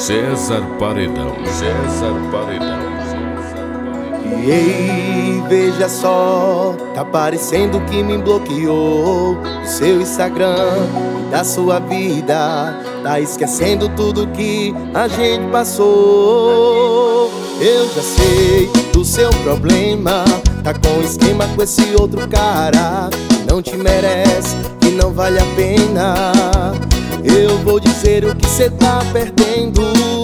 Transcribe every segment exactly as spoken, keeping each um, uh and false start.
César Paredão, César Paredão. E ei, veja só, tá parecendo que me bloqueou do seu Instagram, da sua vida. Tá esquecendo tudo que a gente passou. Eu já sei do seu problema, tá com esquema com esse outro cara que não te merece, que não vale a pena. Eu vou dizer o que cê tá perdendo.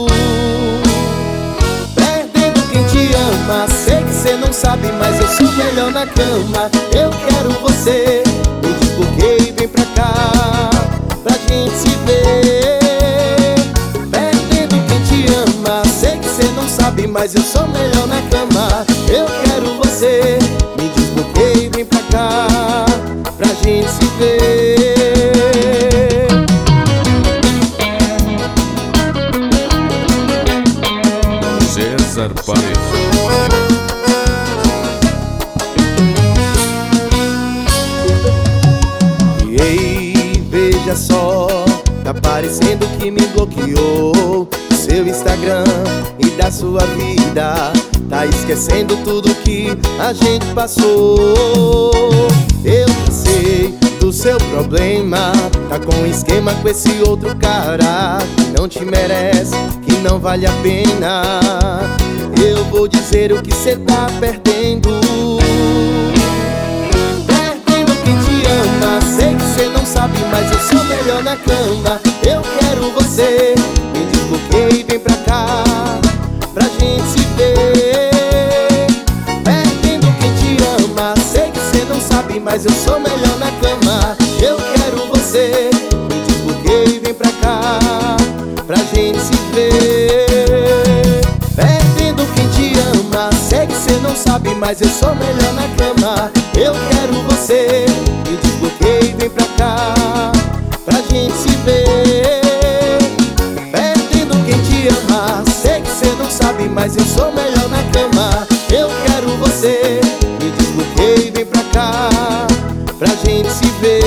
Perdendo quem te ama. Sei que cê não sabe, mas eu sou melhor na cama. Eu quero você, me desbloqueie e vem pra cá, pra gente se ver. Perdendo quem te ama. Sei que cê não sabe, mas eu sou melhor na cama. Eu quero você, me desbloqueie e vem pra cá, pra gente se ver. César Paredão. E ei, veja só, tá parecendo que me bloqueou do seu Instagram e da sua vida. Tá esquecendo tudo que a gente passou. Eu já sei do seu problema, tá com esquema com esse outro cara que não te merece, que não vale a pena. Eu vou dizer o que cê tá perdendo. Perdendo quem te ama. Sei que cê não sabe, mas eu sou melhor na cama. Eu quero você, me desbloqueie e vem pra cá, pra gente se ver. Perdendo quem te ama. Sei que cê não sabe, mas eu sou melhor na cama. Eu quero você, me desbloqueie e vem pra cá, pra gente se ver. Perdendo quem te ama. Sei que cê não sabe, mas eu sou melhor na cama. Eu quero você, me desbloqueie e vem pra cá, pra gente se ver. Perdendo quem te ama. Sei que cê não sabe, mas eu sou melhor na cama. Eu quero você, me desbloqueie e vem pra cá, pra gente se ver.